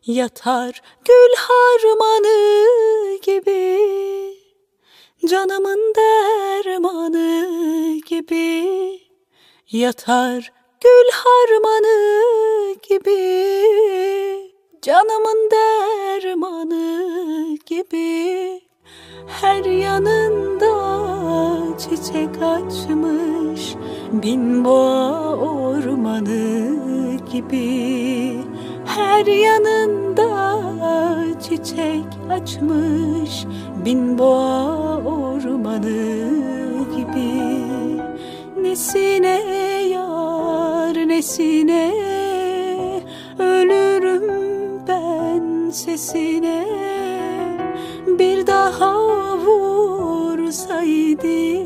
Yatar gül harmanı gibi, canımın dermanı gibi. Yatar gül harmanı gibi, canımın dermanı gibi. Her yanında çiçek açmış bin boğa ormanı gibi. Her yanında çiçek açmış bin boğa ormanı gibi. Nesine yar nesine, ölürüm ben sesine. Bir daha vursaydı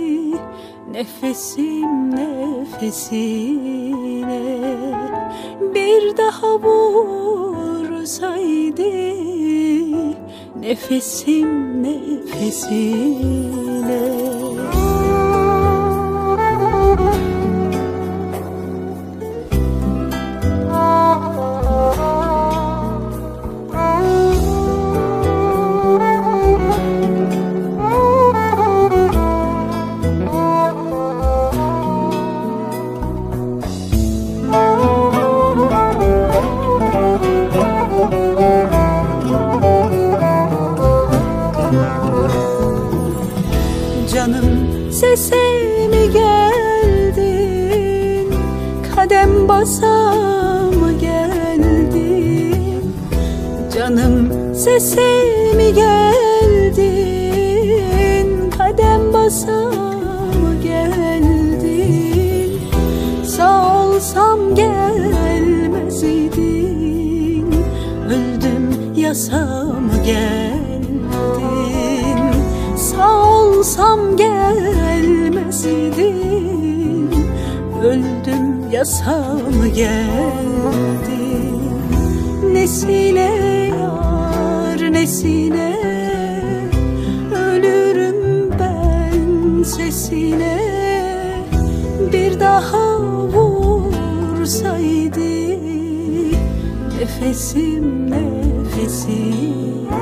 nefesim nefesine. Bir daha vursaydı nefesim nefesine. Canım sese mi geldin, kadem basa mı geldin? Canım sese mi geldin, kadem basa mı geldin? Sağ olsam gelmez idin, öldüm yasa mı geldin? Sağ olsam gelmez idin, öldüm yasa mı geldin? Nesine yar nesine, ölürüm ben sesine. Bir daha vursaydı nefesim nefesine.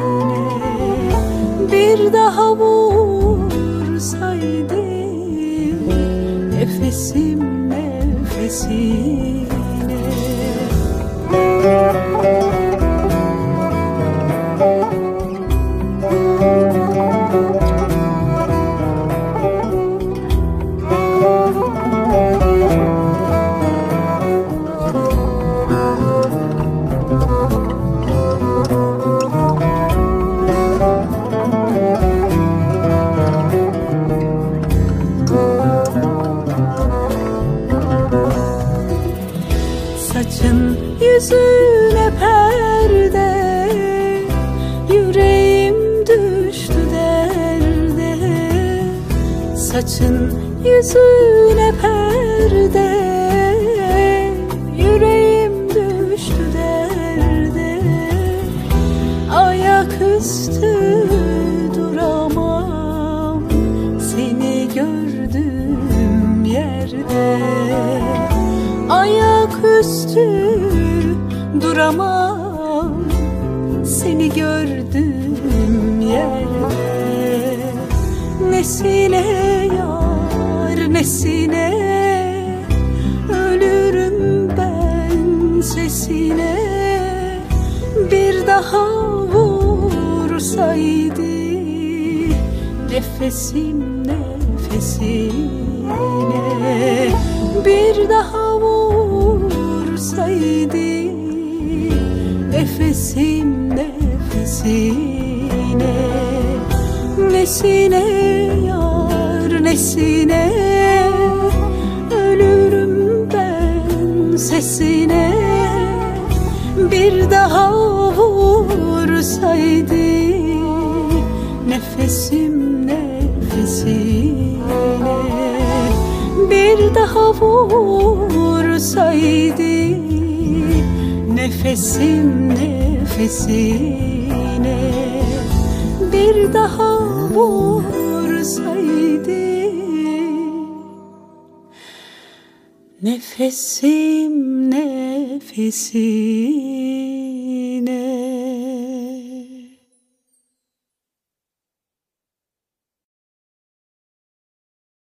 Bir daha vursaydı nefesim nefesine. Saçın yüzüne perde, yüreğim düştü derde. Saçın yüzüne perde, yüreğim düştü derde. Ayaküstü duramam seni gördüğüm yerde. Ayaküstü duramam seni gördüğüm yerde. Nesine yar nesine, ölürüm ben sesine. Bir daha vursaydı nefesim nefesine. Bir daha vursaydı nefesim nefesine. Nesine yar nesine, ölürüm ben sesine. Bir daha vursaydı nefesim nefesine. Bir daha vursaydı nefesim nefesine. Bir daha vursaydı nefesim nefesine.